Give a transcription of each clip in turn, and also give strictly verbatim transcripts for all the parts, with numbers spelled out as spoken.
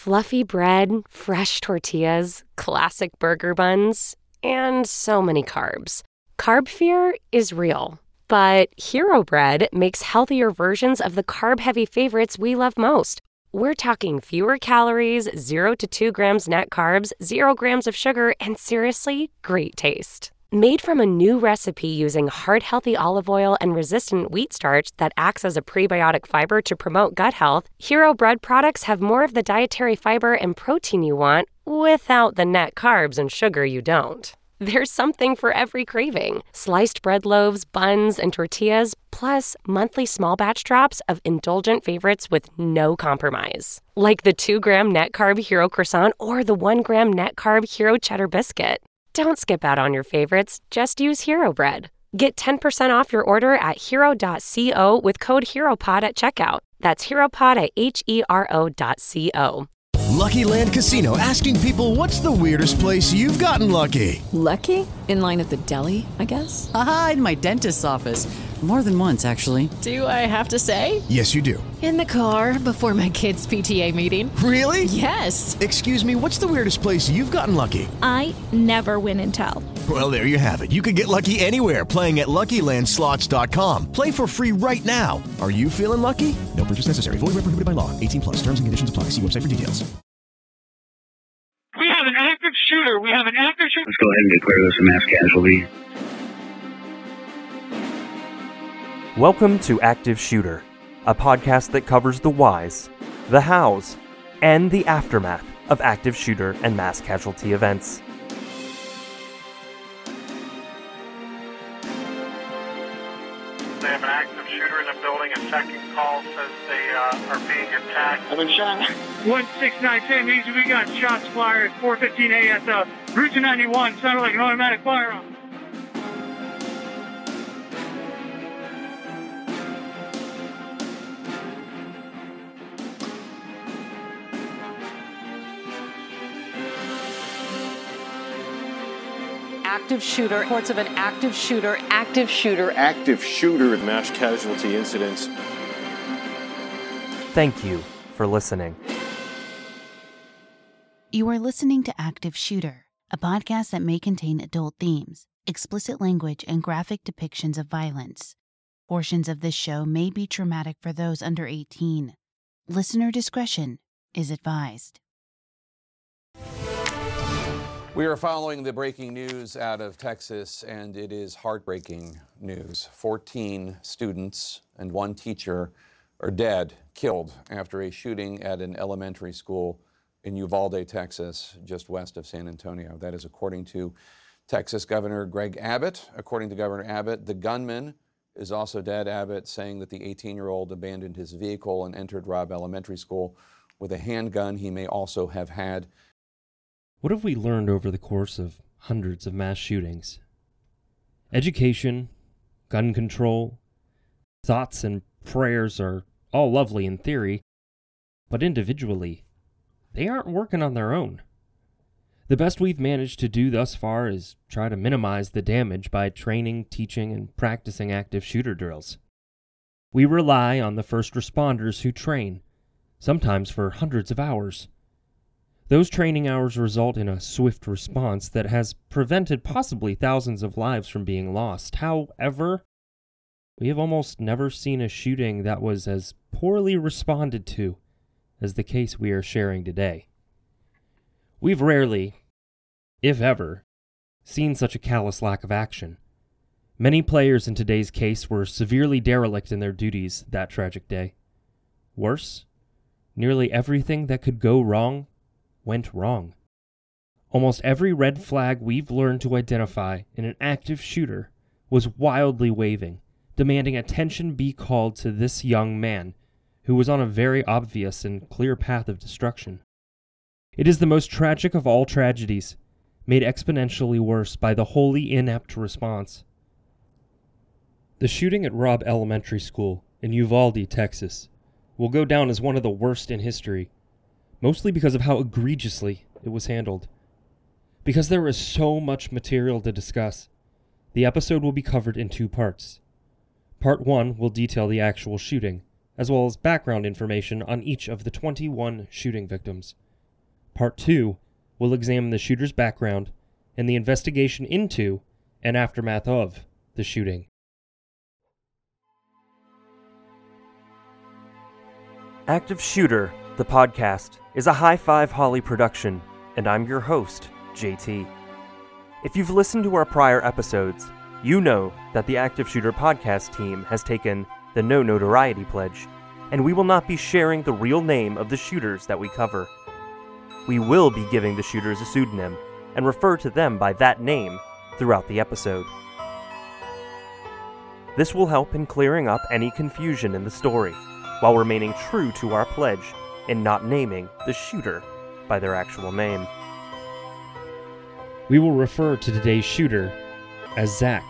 Fluffy bread, fresh tortillas, classic burger buns, and so many carbs. Carb fear is real, but Hero Bread makes healthier versions of the carb-heavy favorites we love most. We're talking fewer calories, zero to two grams net carbs, zero grams of sugar, and seriously, great taste. Made from a new recipe using heart-healthy olive oil and resistant wheat starch that acts as a prebiotic fiber to promote gut health, Hero Bread products have more of the dietary fiber and protein you want without the net carbs and sugar you don't. There's something for every craving. Sliced bread loaves, buns, and tortillas, plus monthly small batch drops of indulgent favorites with no compromise. Like the two gram net carb Hero Croissant or the one gram net carb Hero Cheddar Biscuit. Don't skip out on your favorites, just use Hero Bread. Get ten percent off your order at hero dot co with code HEROPOD at checkout. That's HEROPOD at H E R O dot C O. Lucky Land Casino, asking people, what's the weirdest place you've gotten lucky? Lucky? In line at the deli, I guess? Aha, in my dentist's office. More than once, actually. Do I have to say? Yes, you do. In the car before my kids' P T A meeting. Really? Yes. Excuse me, what's the weirdest place you've gotten lucky? I never win and tell. Well, there you have it. You can get lucky anywhere, playing at Lucky Land Slots dot com. Play for free right now. Are you feeling lucky? No purchase necessary. Void where prohibited by law. eighteen plus. Terms and conditions apply. See website for details. We have an active shooter. We have an active shooter. Let's go ahead and declare this a mass casualty. Welcome to Active Shooter, a podcast that covers the whys, the hows, and the aftermath of active shooter and mass casualty events. They have an active shooter in the building. A second call says they uh, are being attacked. I've been shot. one six nine ten means we got shots fired. four fifteen A at the Route ninety-one. Sounded like an automatic firearm. Active shooter, reports of an active shooter, active shooter. Active shooter mass casualty incidents. Thank you for listening. You are listening to Active Shooter, a podcast that may contain adult themes, explicit language, and graphic depictions of violence. Portions of this show may be traumatic for those under eighteen. Listener discretion is advised. We are following the breaking news out of Texas, and it is heartbreaking news. fourteen students and one teacher are dead, killed after a shooting at an elementary school in Uvalde, Texas, just west of San Antonio. That is according to Texas Governor Greg Abbott. According to Governor Abbott, the gunman is also dead. Abbott saying that the eighteen-year-old abandoned his vehicle and entered Robb Elementary School with a handgun he may also have had. What have we learned over the course of hundreds of mass shootings? Education, gun control, thoughts and prayers are all lovely in theory, but individually, they aren't working on their own. The best we've managed to do thus far is try to minimize the damage by training, teaching, and practicing active shooter drills. We rely on the first responders who train, sometimes for hundreds of hours. Those training hours result in a swift response that has prevented possibly thousands of lives from being lost. However, we have almost never seen a shooting that was as poorly responded to as the case we are sharing today. We've rarely, if ever, seen such a callous lack of action. Many players in today's case were severely derelict in their duties that tragic day. Worse, nearly everything that could go wrong went wrong. Almost every red flag we've learned to identify in an active shooter was wildly waving, demanding attention be called to this young man who was on a very obvious and clear path of destruction. It is the most tragic of all tragedies, made exponentially worse by the wholly inept response. The shooting at Robb Elementary School in Uvalde, Texas, will go down as one of the worst in history, mostly because of how egregiously it was handled. Because there is so much material to discuss, the episode will be covered in two parts. Part one will detail the actual shooting, as well as background information on each of the twenty-one shooting victims. Part two will examine the shooter's background and the investigation into and aftermath of the shooting. Active Shooter, the podcast, is a High Five Holly production, and I'm your host, J T. If you've listened to our prior episodes, you know that the Active Shooter podcast team has taken the No Notoriety Pledge, and we will not be sharing the real name of the shooters that we cover. We will be giving the shooters a pseudonym and refer to them by that name throughout the episode. This will help in clearing up any confusion in the story, while remaining true to our pledge in not naming the shooter by their actual name. We will refer to today's shooter as Zach.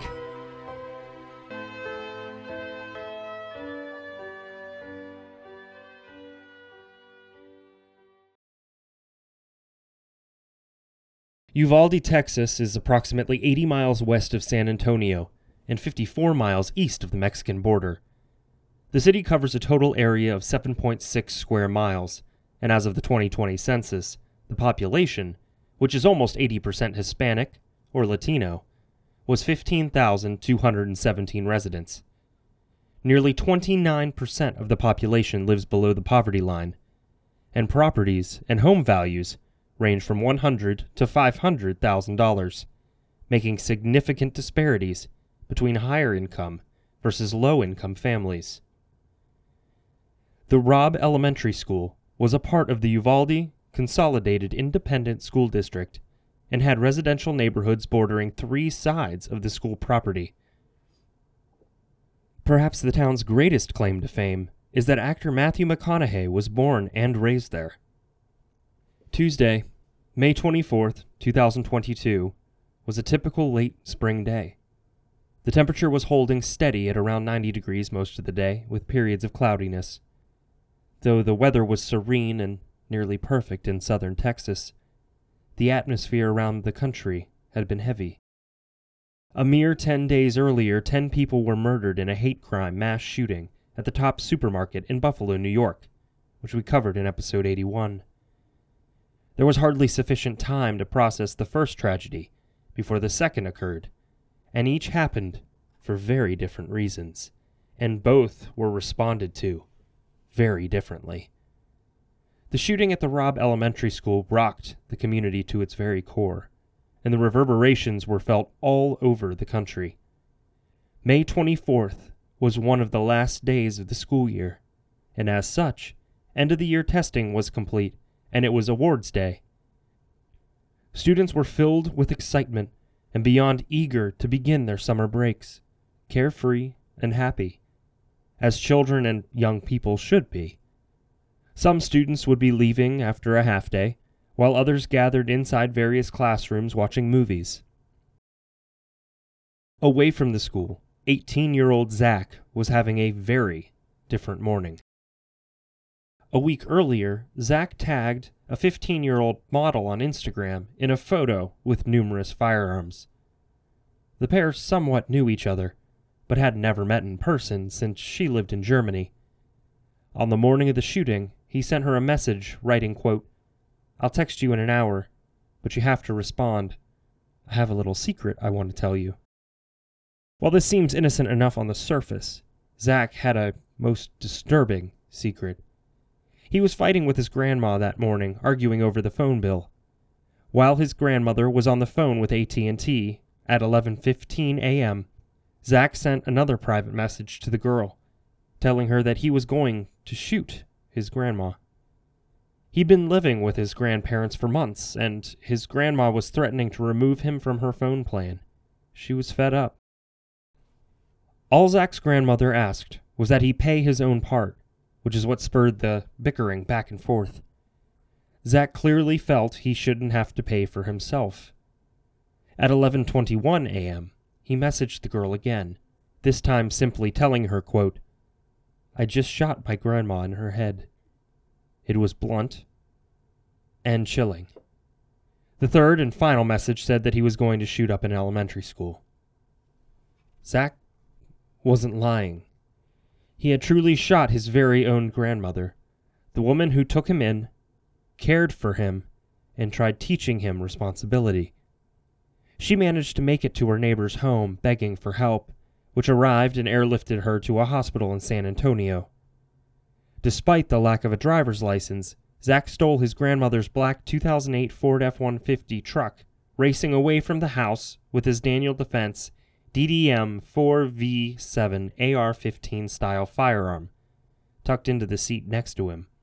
Uvalde, Texas is approximately eighty miles west of San Antonio and fifty-four miles east of the Mexican border. The city covers a total area of seven point six square miles, and as of the twenty twenty census, the population, which is almost eighty percent Hispanic or Latino, was fifteen thousand two hundred seventeen residents. Nearly twenty-nine percent of the population lives below the poverty line, and properties and home values range from one hundred thousand dollars to five hundred thousand dollars, making significant disparities between higher income versus low income families. The Robb Elementary School was a part of the Uvalde Consolidated Independent School District and had residential neighborhoods bordering three sides of the school property. Perhaps the town's greatest claim to fame is that actor Matthew McConaughey was born and raised there. Tuesday, May twenty-fourth, twenty twenty-two, was a typical late spring day. The temperature was holding steady at around ninety degrees most of the day, with periods of cloudiness. Though the weather was serene and nearly perfect in southern Texas, the atmosphere around the country had been heavy. A mere ten days earlier, ten people were murdered in a hate crime mass shooting at the Tops Supermarket in Buffalo, New York, which we covered in episode eighty-one. There was hardly sufficient time to process the first tragedy before the second occurred, and each happened for very different reasons, and both were responded to very differently. The shooting at the Robb Elementary School rocked the community to its very core, and the reverberations were felt all over the country. May twenty-fourth was one of the last days of the school year, and as such, end-of-the-year testing was complete, and it was awards day. Students were filled with excitement and beyond eager to begin their summer breaks, carefree and happy, as children and young people should be. Some students would be leaving after a half day, while others gathered inside various classrooms watching movies. Away from the school, eighteen-year-old Zach was having a very different morning. A week earlier, Zach tagged a fifteen-year-old model on Instagram in a photo with numerous firearms. The pair somewhat knew each other, but had never met in person since she lived in Germany. On the morning of the shooting, he sent her a message writing, quote, "I'll text you in an hour, but you have to respond. I have a little secret I want to tell you." While this seems innocent enough on the surface, Zach had a most disturbing secret. He was fighting with his grandma that morning, arguing over the phone bill. While his grandmother was on the phone with A T and T at eleven fifteen a.m., Zach sent another private message to the girl, telling her that he was going to shoot his grandma. He'd been living with his grandparents for months, and his grandma was threatening to remove him from her phone plan. She was fed up. All Zach's grandmother asked was that he pay his own part, which is what spurred the bickering back and forth. Zach clearly felt he shouldn't have to pay for himself. At eleven twenty-one a.m., he messaged the girl again, this time simply telling her, quote, "I just shot my grandma in her head." It was blunt and chilling. The third and final message said that he was going to shoot up an elementary school. Zach wasn't lying. He had truly shot his very own grandmother, the woman who took him in, cared for him, and tried teaching him responsibility. She managed to make it to her neighbor's home, begging for help, which arrived and airlifted her to a hospital in San Antonio. Despite the lack of a driver's license, Zach stole his grandmother's black two thousand eight Ford F one fifty truck, racing away from the house with his Daniel Defense D D M four V seven A R fifteen style firearm, tucked into the seat next to him.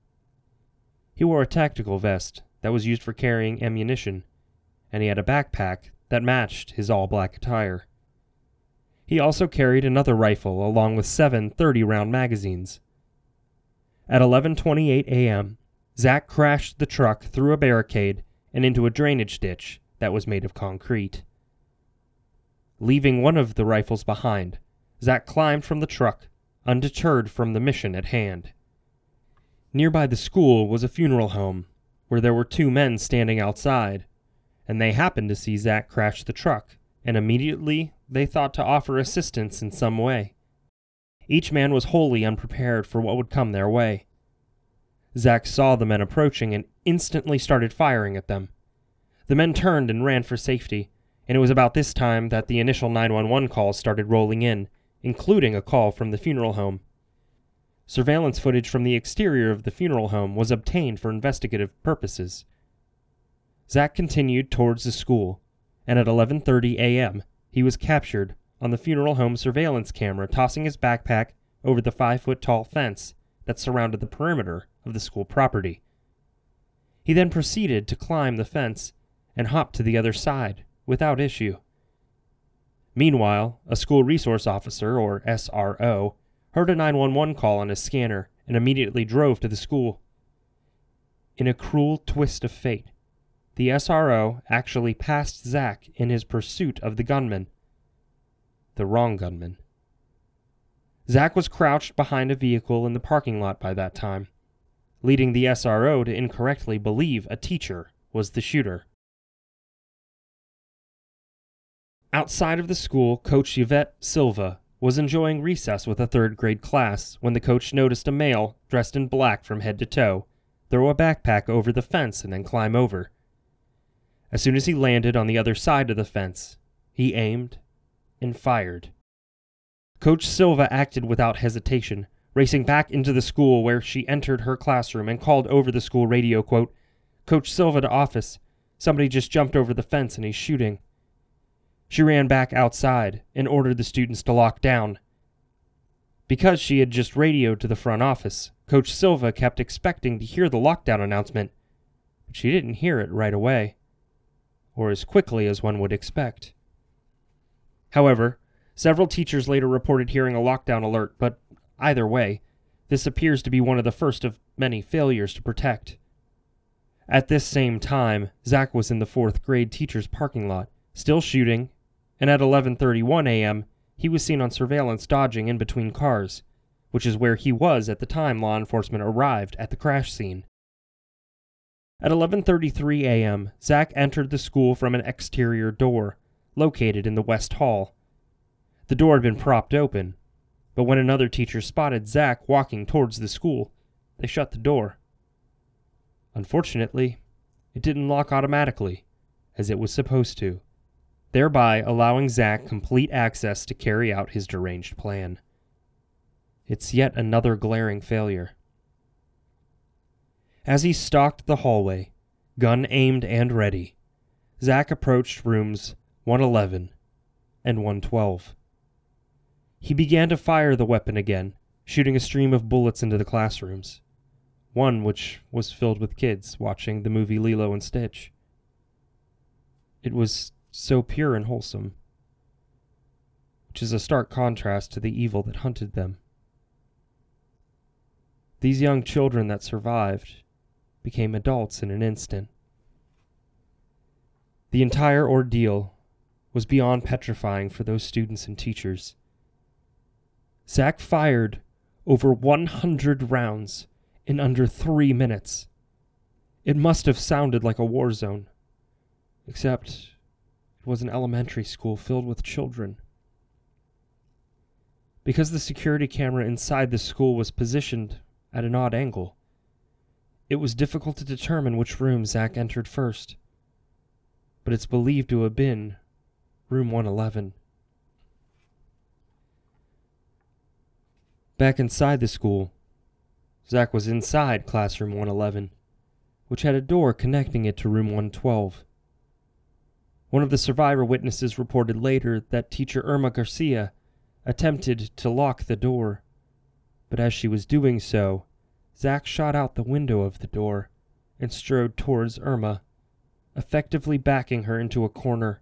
He wore a tactical vest that was used for carrying ammunition, and he had a backpack that matched his all-black attire. He also carried another rifle along with seven thirty-round magazines. At eleven twenty-eight a.m., Zach crashed the truck through a barricade and into a drainage ditch that was made of concrete. Leaving one of the rifles behind, Zach climbed from the truck, undeterred from the mission at hand. Nearby the school was a funeral home, where there were two men standing outside, and they happened to see Zach crash the truck, and immediately they thought to offer assistance in some way. Each man was wholly unprepared for what would come their way. Zach saw the men approaching and instantly started firing at them. The men turned and ran for safety, and it was about this time that the initial nine one one calls started rolling in, including a call from the funeral home. Surveillance footage from the exterior of the funeral home was obtained for investigative purposes. Zach continued towards the school, and at eleven thirty a.m., he was captured on the funeral home surveillance camera tossing his backpack over the five-foot-tall fence that surrounded the perimeter of the school property. He then proceeded to climb the fence and hop to the other side without issue. Meanwhile, a school resource officer, or S R O, heard a nine one one call on his scanner and immediately drove to the school. In a cruel twist of fate, the S R O actually passed Zach in his pursuit of the gunman. The wrong gunman. Zach was crouched behind a vehicle in the parking lot by that time, leading the S R O to incorrectly believe a teacher was the shooter. Outside of the school, Coach Yvette Silva was enjoying recess with a third grade class when the coach noticed a male dressed in black from head to toe throw a backpack over the fence and then climb over. As soon as he landed on the other side of the fence, he aimed and fired. Coach Silva acted without hesitation, racing back into the school where she entered her classroom and called over the school radio, quote, "Coach Silva to office. Somebody just jumped over the fence and he's shooting." She ran back outside and ordered the students to lock down. Because she had just radioed to the front office, Coach Silva kept expecting to hear the lockdown announcement, but she didn't hear it right away, or as quickly as one would expect. However, several teachers later reported hearing a lockdown alert, but either way, this appears to be one of the first of many failures to protect. At this same time, Zach was in the fourth grade teacher's parking lot, still shooting, and at eleven thirty-one a.m., he was seen on surveillance dodging in between cars, which is where he was at the time law enforcement arrived at the crash scene. At eleven thirty-three a.m., Zach entered the school from an exterior door, located in the West Hall. The door had been propped open, but when another teacher spotted Zach walking towards the school, they shut the door. Unfortunately, it didn't lock automatically, as it was supposed to, thereby allowing Zach complete access to carry out his deranged plan. It's yet another glaring failure. As he stalked the hallway, gun aimed and ready, Zach approached rooms one eleven and one twelve. He began to fire the weapon again, shooting a stream of bullets into the classrooms, one which was filled with kids watching the movie Lilo and Stitch. It was so pure and wholesome, which is a stark contrast to the evil that hunted them. These young children that survived became adults in an instant. The entire ordeal was beyond petrifying for those students and teachers. Zach fired over one hundred rounds in under three minutes. It must have sounded like a war zone, except it was an elementary school filled with children. Because the security camera inside the school was positioned at an odd angle, It was difficult to determine which room Zach entered first, but it's believed to have been room one eleven. Back inside the school, Zach was inside classroom one eleven, which had a door connecting it to room one twelve. One of the survivor witnesses reported later that teacher Irma Garcia attempted to lock the door, but as she was doing so, Zach shot out the window of the door and strode towards Irma, effectively backing her into a corner.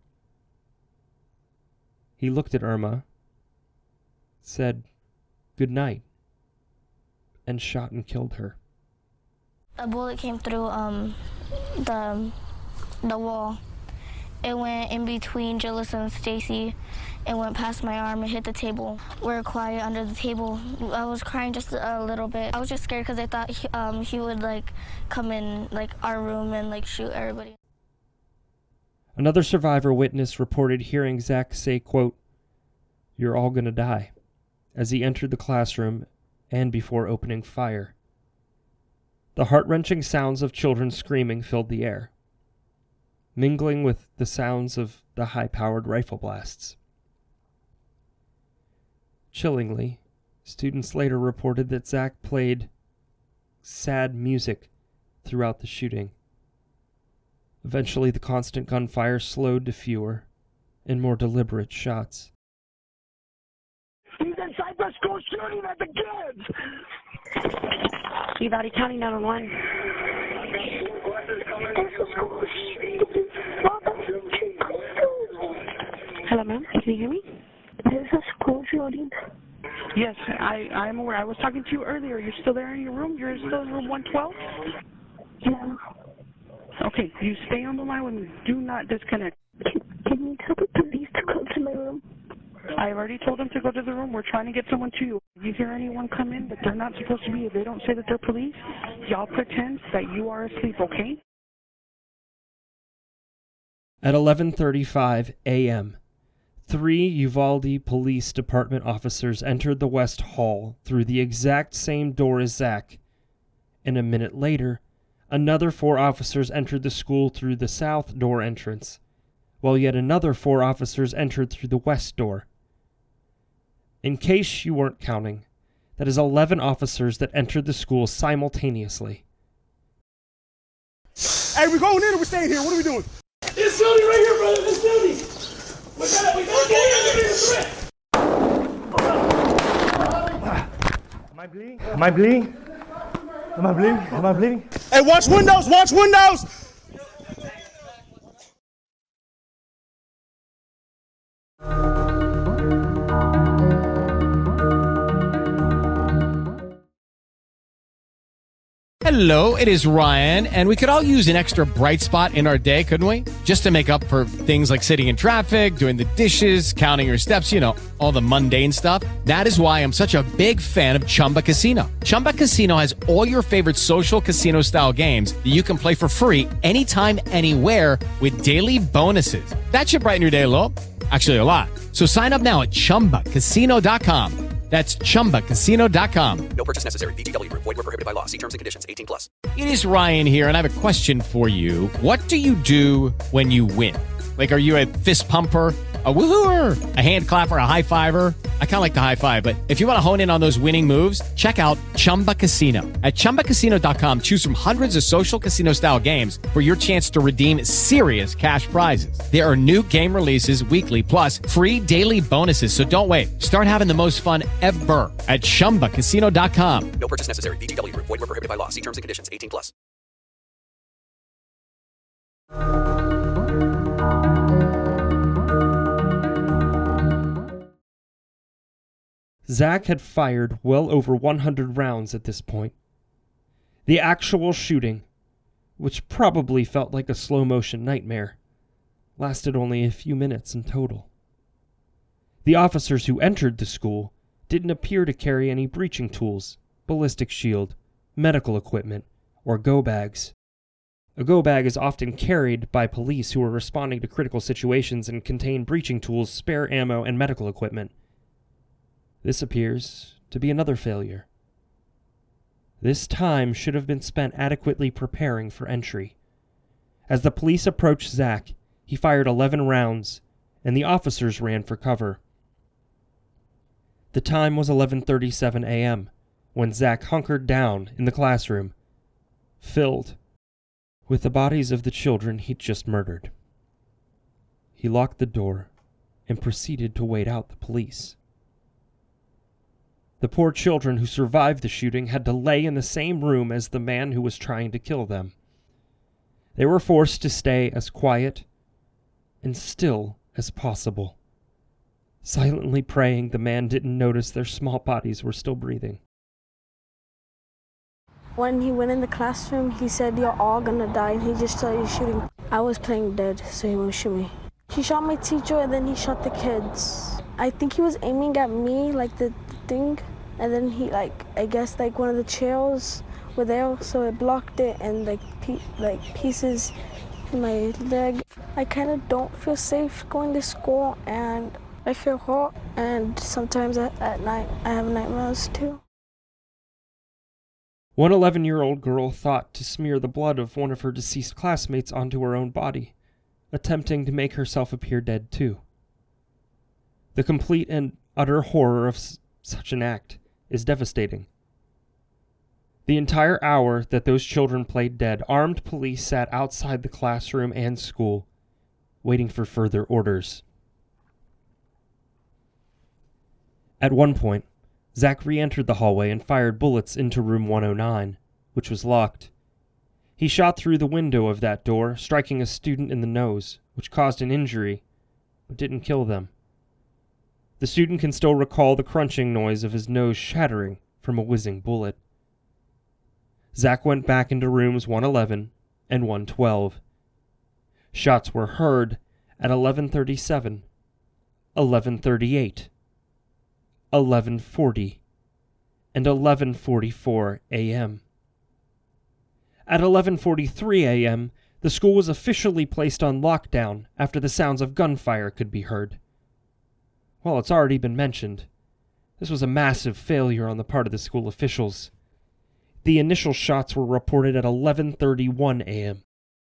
He looked at Irma, said good night, and shot and killed her. A bullet came through um, the, the wall. It went in between Gillis and Stacy. It went past my arm and hit the table. We were quiet under the table. I was crying just a little bit. I was just scared because I thought he, um, he would like come in like our room and like shoot everybody. Another survivor witness reported hearing Zach say, quote, "You're all gonna die," as he entered the classroom and before opening fire. The heart-wrenching sounds of children screaming filled the air, mingling with the sounds of the high-powered rifle blasts. Chillingly, students later reported that Zach played sad music throughout the shooting. Eventually, the constant gunfire slowed to fewer and more deliberate shots. He's inside the school shooting at the kids! Uvalde County nine one one. Hello, ma'am. Can you hear me? There's a school shooting. Yes, I, I'm aware. I was talking to you earlier. You're still there in your room? You're still in room one twelve? Yeah. Okay, you stay on the line with me. Do not disconnect. Can, can you tell the police to come to my room? I already told them to go to the room. We're trying to get someone to you. If you hear anyone come in, but they're not supposed to be, if they don't say that they're police, y'all pretend that you are asleep, okay? At eleven thirty-five a.m., three Uvalde Police Department officers entered the West Hall through the exact same door as Zach, and a minute later, another four officers entered the school through the south door entrance, while yet another four officers entered through the west door. In case you weren't counting, that is eleven officers that entered the school simultaneously. Hey, we're going in or we're staying here? What are we doing? This building right here, brother, this building! We got it, we got it! Am I bleeding? Am I bleeding? Am I bleeding? Am I bleeding? Hey, watch windows! Watch windows! Hello, it is Ryan, and we could all use an extra bright spot in our day, couldn't we? Just to make up for things like sitting in traffic, doing the dishes, counting your steps, you know, all the mundane stuff. That is why I'm such a big fan of Chumba Casino. Chumba Casino has all your favorite social casino-style games that you can play for free anytime, anywhere with daily bonuses. That should brighten your day a little. Actually, a lot. So sign up now at chumba casino dot com. That's chumba casino dot com. No purchase necessary. V G W Group. Void where prohibited by law. See terms and conditions. eighteen plus. It is Ryan here, and I have a question for you. What do you do when you win? Like, are you a fist pumper, a woohooer, a hand clapper, a high fiver? I kind of like the high five, but if you want to hone in on those winning moves, check out Chumba Casino. At chumba casino dot com, choose from hundreds of social casino-style games for your chance to redeem serious cash prizes. There are new game releases weekly, plus free daily bonuses, so don't wait. Start having the most fun ever at chumba casino dot com. No purchase necessary. V G W Group. Void where prohibited by law. See terms and conditions. eighteen plus. Zach had fired well over one hundred rounds at this point. The actual shooting, which probably felt like a slow-motion nightmare, lasted only a few minutes in total. The officers who entered the school didn't appear to carry any breaching tools, ballistic shield, medical equipment, or go bags. A go bag is often carried by police who are responding to critical situations and contain breaching tools, spare ammo, and medical equipment. This appears to be another failure. This time should have been spent adequately preparing for entry. As the police approached Zach, he fired eleven rounds, and the officers ran for cover. The time was eleven thirty-seven a.m. when Zach hunkered down in the classroom, filled with the bodies of the children he'd just murdered. He locked the door and proceeded to wait out the police. The poor children who survived the shooting had to lay in the same room as the man who was trying to kill them. They were forced to stay as quiet and still as possible, silently praying the man didn't notice their small bodies were still breathing. When he went in the classroom, he said, "You're all gonna die," and he just started shooting. I was playing dead, so he won't shoot me. He shot my teacher, and then he shot the kids. I think he was aiming at me, like the, the thing, and then he, like, I guess, like, one of the chairs were there, so it blocked it, and, like, pe- like pieces in my leg. I kind of don't feel safe going to school, and I feel hot, and sometimes at, at night I have nightmares, too. One eleven-year-old girl thought to smear the blood of one of her deceased classmates onto her own body, attempting to make herself appear dead too. The complete and utter horror of s- such an act is devastating. The entire hour that those children played dead, armed police sat outside the classroom and school, waiting for further orders. At one point, Zach re-entered the hallway and fired bullets into room one oh nine, which was locked. He shot through the window of that door, striking a student in the nose, which caused an injury, but didn't kill them. The student can still recall the crunching noise of his nose shattering from a whizzing bullet. Zach went back into rooms one eleven and one twelve. Shots were heard at eleven thirty-seven, eleven thirty-eight, eleven forty, and eleven forty-four a.m. At eleven forty-three a.m., the school was officially placed on lockdown after the sounds of gunfire could be heard. While it's already been mentioned, this was a massive failure on the part of the school officials. The initial shots were reported at eleven thirty-one a.m.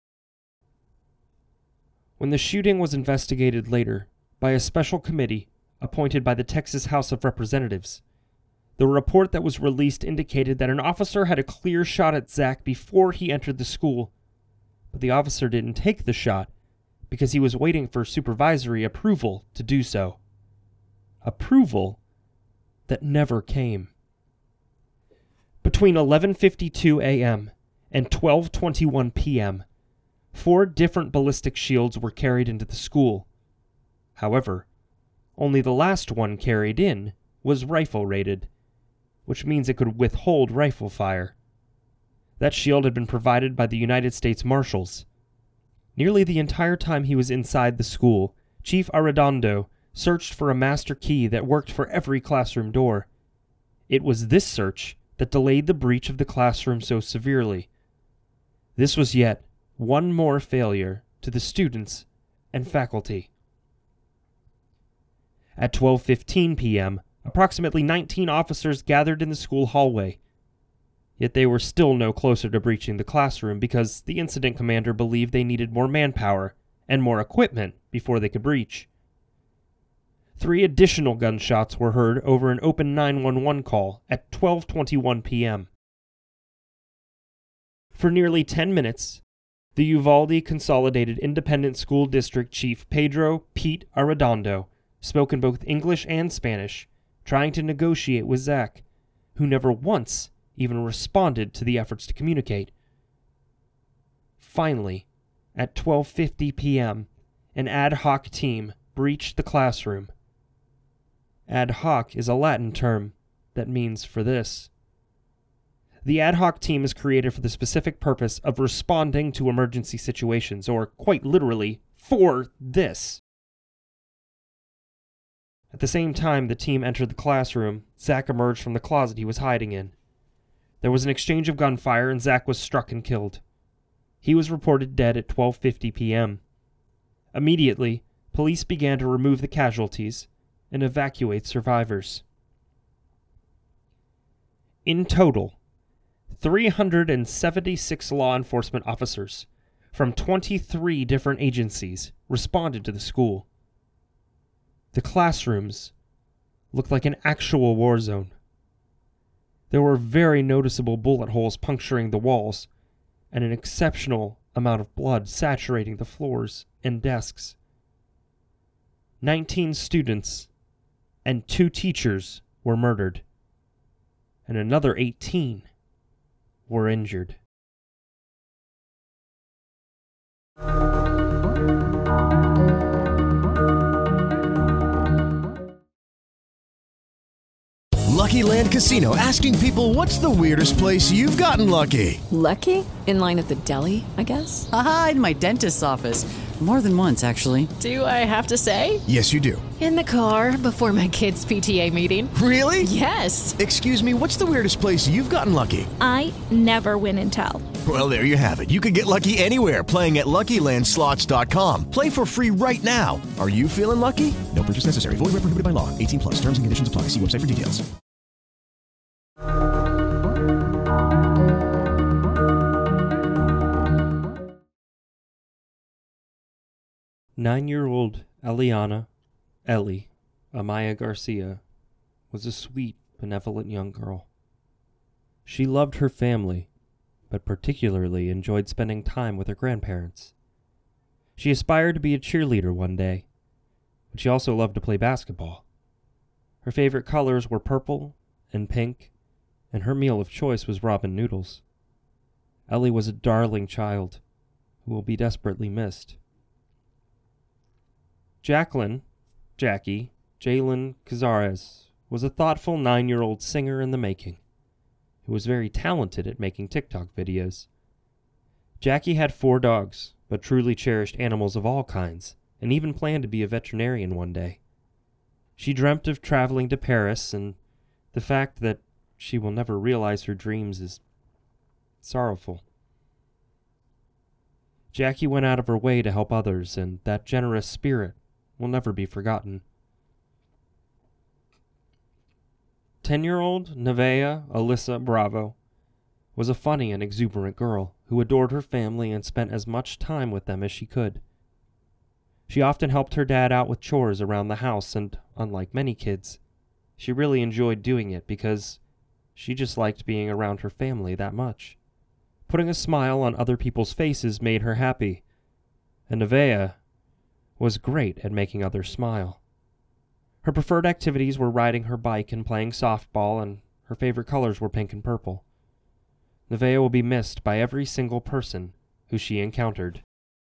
When the shooting was investigated later by a special committee appointed by the Texas House of Representatives, the report that was released indicated that an officer had a clear shot at Zach before he entered the school, but the officer didn't take the shot because he was waiting for supervisory approval to do so. Approval that never came. Between eleven fifty-two a.m. and twelve twenty-one p.m., four different ballistic shields were carried into the school. However, only the last one carried in was rifle-rated, which means it could withhold rifle fire. That shield had been provided by the United States Marshals. Nearly the entire time he was inside the school, Chief Arredondo searched for a master key that worked for every classroom door. It was this search that delayed the breach of the classroom so severely. This was yet one more failure to the students and faculty. At twelve fifteen p.m., approximately nineteen officers gathered in the school hallway. Yet they were still no closer to breaching the classroom because the incident commander believed they needed more manpower and more equipment before they could breach. Three additional gunshots were heard over an open nine one one call at twelve twenty-one p.m. For nearly ten minutes, the Uvalde Consolidated Independent School District Chief Pedro Pete Arredondo spoke in both English and Spanish, trying to negotiate with Zach, who never once even responded to the efforts to communicate. Finally, at twelve fifty p.m., an ad hoc team breached the classroom. Ad hoc is a Latin term that means for this. The ad hoc team is created for the specific purpose of responding to emergency situations, or quite literally, for this. At the same time the team entered the classroom, Zach emerged from the closet he was hiding in. There was an exchange of gunfire and Zach was struck and killed. He was reported dead at twelve fifty p.m. Immediately, police began to remove the casualties and evacuate survivors. In total, three hundred seventy-six law enforcement officers from twenty-three different agencies responded to the school. The classrooms looked like an actual war zone. There were very noticeable bullet holes puncturing the walls, and an exceptional amount of blood saturating the floors and desks. Nineteen students and two teachers were murdered, and another eighteen were injured. Lucky Land Casino, asking people, what's the weirdest place you've gotten lucky? Lucky? In line at the deli, I guess? Aha, in my dentist's office. More than once, actually. Do I have to say? Yes, you do. In the car before my kids' P T A meeting. Really? Yes. Excuse me, what's the weirdest place you've gotten lucky? I never win and tell. Well, there you have it. You can get lucky anywhere, playing at Lucky Land Slots dot com. Play for free right now. Are you feeling lucky? No purchase necessary. Void where prohibited by law. eighteen plus. Terms and conditions apply. See website for details. Nine-year-old Eliana, Ellie, Amaya Garcia, was a sweet, benevolent young girl. She loved her family, but particularly enjoyed spending time with her grandparents. She aspired to be a cheerleader one day, but she also loved to play basketball. Her favorite colors were purple and pink, and her meal of choice was ramen noodles. Ellie was a darling child who will be desperately missed. Jacqueline, Jackie, Jalen Cazares, was a thoughtful nine-year-old singer in the making, who was very talented at making TikTok videos. Jackie had four dogs, but truly cherished animals of all kinds, and even planned to be a veterinarian one day. She dreamt of traveling to Paris, and the fact that she will never realize her dreams is sorrowful. Jackie went out of her way to help others, and that generous spirit will never be forgotten. Ten-year-old Nevaeh Alyssa Bravo was a funny and exuberant girl who adored her family and spent as much time with them as she could. She often helped her dad out with chores around the house, and unlike many kids, she really enjoyed doing it because she just liked being around her family that much. Putting a smile on other people's faces made her happy, and Nevaeh was great at making others smile. Her preferred activities were riding her bike and playing softball, and her favorite colors were pink and purple. Nevaeh will be missed by every single person who she encountered.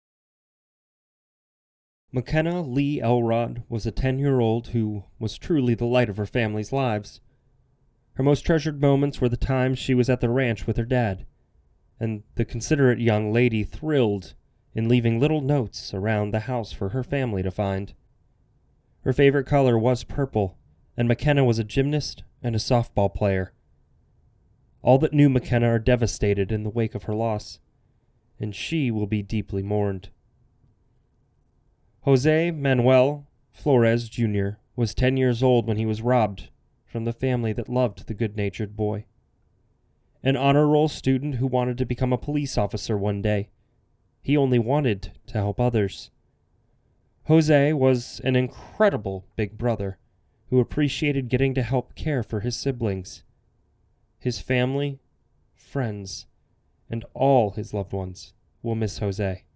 McKenna Lee Elrod was a ten-year-old who was truly the light of her family's lives. Her most treasured moments were the times she was at the ranch with her dad, and the considerate young lady thrilled in leaving little notes around the house for her family to find. Her favorite color was purple, and McKenna was a gymnast and a softball player. All that knew McKenna are devastated in the wake of her loss, and she will be deeply mourned. Jose Manuel Flores Junior was ten years old when he was robbed from the family that loved the good-natured boy. An honor roll student who wanted to become a police officer one day. He only wanted to help others. Jose was an incredible big brother who appreciated getting to help care for his siblings, his family, friends, and all his loved ones will miss Jose.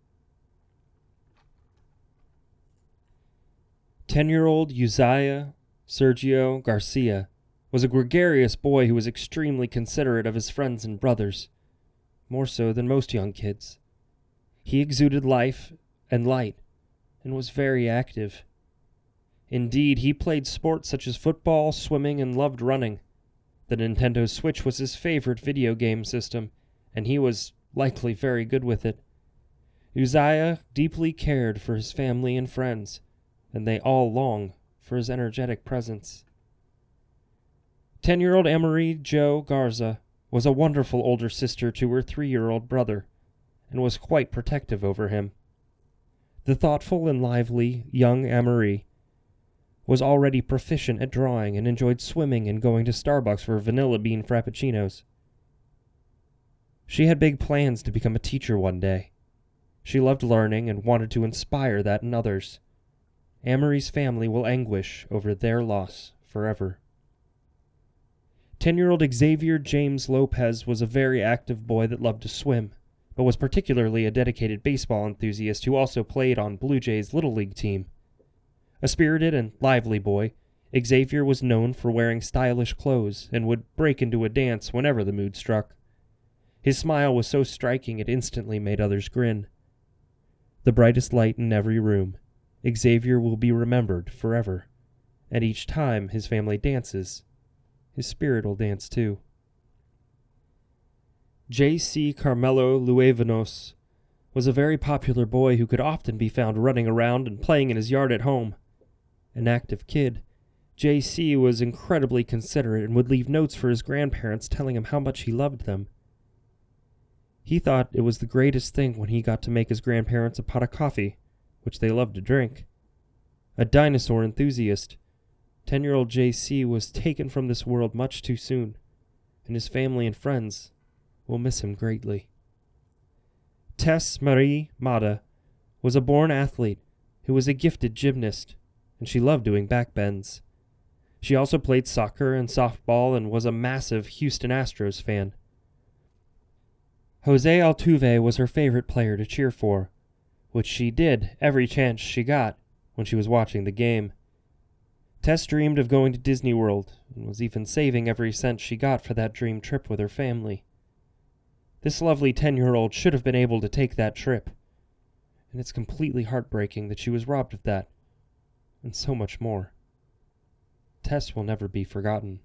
Ten-year-old Uzziah Sergio Garcia was a gregarious boy who was extremely considerate of his friends and brothers, more so than most young kids. He exuded life and light, and was very active. Indeed, he played sports such as football, swimming, and loved running. The Nintendo Switch was his favorite video game system, and he was likely very good with it. Uzziah deeply cared for his family and friends, and they all longed for his energetic presence. Ten-year-old Amerie Jo Garza was a wonderful older sister to her three-year-old brother, and was quite protective over him. The thoughtful and lively young Amerie was already proficient at drawing and enjoyed swimming and going to Starbucks for vanilla bean frappuccinos. She had big plans to become a teacher one day. She loved learning and wanted to inspire that in others. Amory's family will anguish over their loss forever. Ten-year-old Xavier James Lopez was a very active boy that loved to swim, but was particularly a dedicated baseball enthusiast who also played on Blue Jays' Little League team. A spirited and lively boy, Xavier was known for wearing stylish clothes and would break into a dance whenever the mood struck. His smile was so striking it instantly made others grin. The brightest light in every room, Xavier will be remembered forever, and each time his family dances, his spirit will dance too. J C Carmelo Luevanos was a very popular boy who could often be found running around and playing in his yard at home. An active kid, J C was incredibly considerate and would leave notes for his grandparents telling him how much he loved them. He thought it was the greatest thing when he got to make his grandparents a pot of coffee, which they loved to drink. A dinosaur enthusiast, ten-year-old J C was taken from this world much too soon, and his family and friends will miss him greatly. Tess Marie Mata was a born athlete who was a gifted gymnast, and she loved doing backbends. She also played soccer and softball and was a massive Houston Astros fan. Jose Altuve was her favorite player to cheer for, which she did every chance she got when she was watching the game. Tess dreamed of going to Disney World and was even saving every cent she got for that dream trip with her family. This lovely ten-year-old should have been able to take that trip, and it's completely heartbreaking that she was robbed of that, and so much more. Tess will never be forgotten.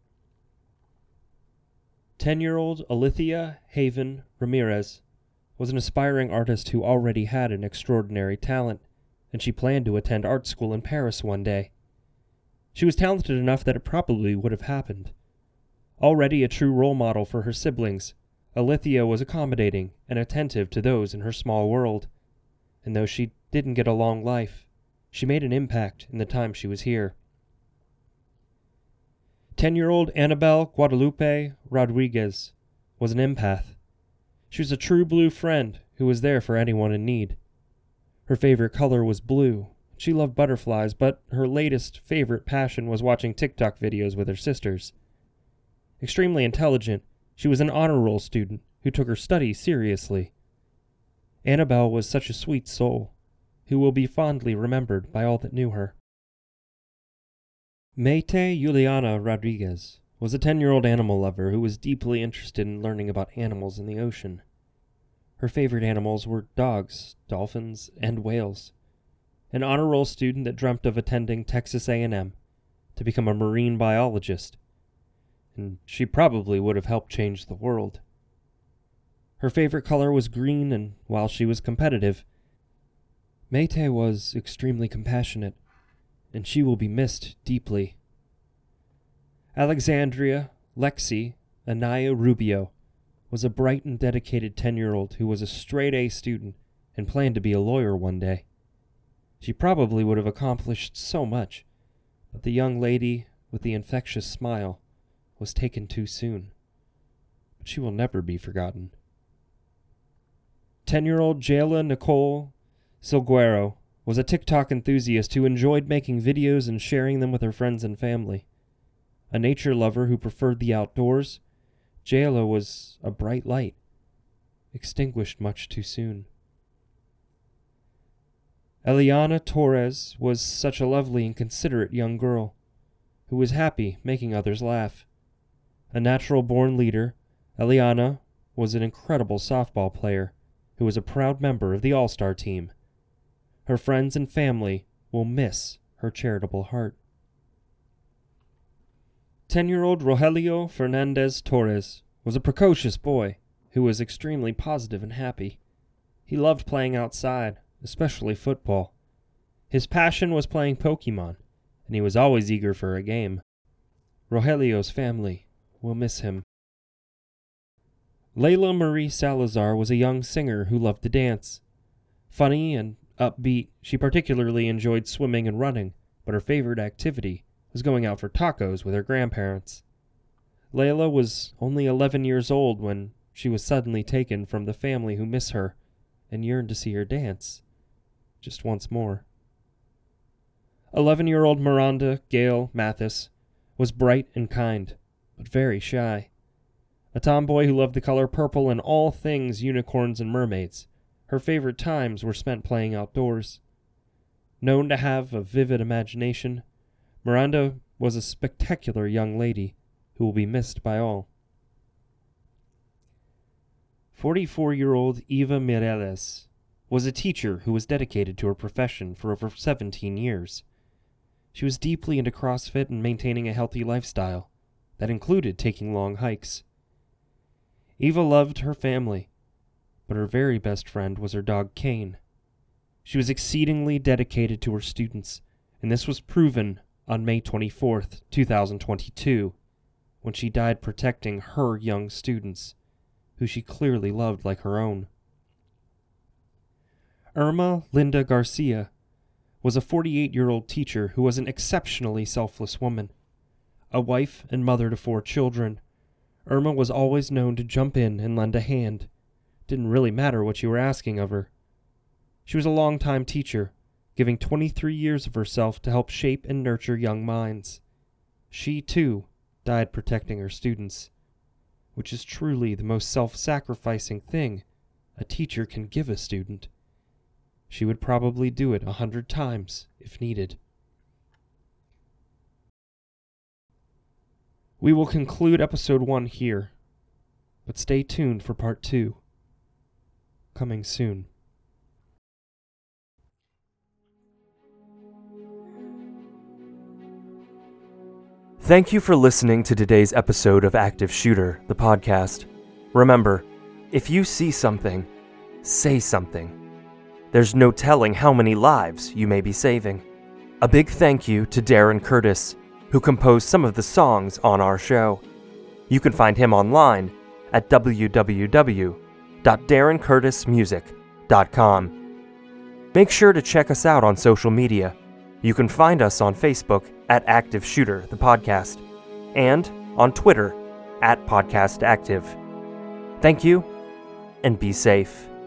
Ten-year-old Alithia Haven Ramirez was an aspiring artist who already had an extraordinary talent, and she planned to attend art school in Paris one day. She was talented enough that it probably would have happened. Already a true role model for her siblings, Alithia was accommodating and attentive to those in her small world, and though she didn't get a long life, she made an impact in the time she was here. Ten-year-old Annabelle Guadalupe Rodriguez was an empath. She was a true blue friend who was there for anyone in need. Her favorite color was blue. She loved butterflies, but her latest favorite passion was watching TikTok videos with her sisters. Extremely intelligent, she was an honor roll student who took her studies seriously. Annabelle was such a sweet soul, who will be fondly remembered by all that knew her. Mayte Juliana Rodriguez was a ten-year-old animal lover who was deeply interested in learning about animals in the ocean. Her favorite animals were dogs, dolphins, and whales. An honor roll student that dreamt of attending Texas A and M to become a marine biologist, and she probably would have helped change the world. Her favorite color was green, and while she was competitive, Mayte was extremely compassionate, and she will be missed deeply. Alexandria Lexi Anaya Rubio was a bright and dedicated ten-year-old who was a straight-A student and planned to be a lawyer one day. She probably would have accomplished so much, but the young lady with the infectious smile was taken too soon. But she will never be forgotten. Ten-year-old Jayla Nicole Silguero was a TikTok enthusiast who enjoyed making videos and sharing them with her friends and family. A nature lover who preferred the outdoors, Jayla was a bright light, extinguished much too soon. Eliana Torres was such a lovely and considerate young girl, who was happy making others laugh. A natural-born leader, Eliana was an incredible softball player who was a proud member of the All-Star team. Her friends and family will miss her charitable heart. Ten-year-old Rogelio Fernandez Torres was a precocious boy who was extremely positive and happy. He loved playing outside, especially football. His passion was playing Pokemon, and he was always eager for a game. Rogelio's family will miss him. Layla Marie Salazar was a young singer who loved to dance. Funny and upbeat, she particularly enjoyed swimming and running, but her favorite activity was going out for tacos with her grandparents. Layla was only eleven years old when she was suddenly taken from the family who miss her and yearn to see her dance, just once more. Eleven-year-old Miranda Gale Mathis was bright and kind, but very shy. A tomboy who loved the color purple and all things unicorns and mermaids, her favorite times were spent playing outdoors. Known to have a vivid imagination, Miranda was a spectacular young lady who will be missed by all. forty-four-year-old Eva Mireles was a teacher who was dedicated to her profession for over seventeen years. She was deeply into CrossFit and maintaining a healthy lifestyle that included taking long hikes. Eva loved her family, but her very best friend was her dog Kane. She was exceedingly dedicated to her students, and this was proven on May twenty-fourth, two thousand twenty-two, when she died protecting her young students, who she clearly loved like her own. Irma Linda Garcia was a forty-eight-year-old teacher who was an exceptionally selfless woman. A wife and mother to four children, Irma was always known to jump in and lend a hand. Didn't really matter what you were asking of her. She was a long-time teacher, giving twenty-three years of herself to help shape and nurture young minds. She, too, died protecting her students, which is truly the most self-sacrificing thing a teacher can give a student. She would probably do it a hundred times if needed. We will conclude episode one here, but stay tuned for part two. Coming soon. Thank you for listening to today's episode of Active Shooter, the podcast. Remember, if you see something, say something. There's no telling how many lives you may be saving. A big thank you to Darren Curtis, who composed some of the songs on our show. You can find him online at w w w dot darren curtis music dot com. Make sure to check us out on social media. You can find us on Facebook at Active Shooter, the podcast, and on Twitter at Podcast Active. Thank you, and be safe.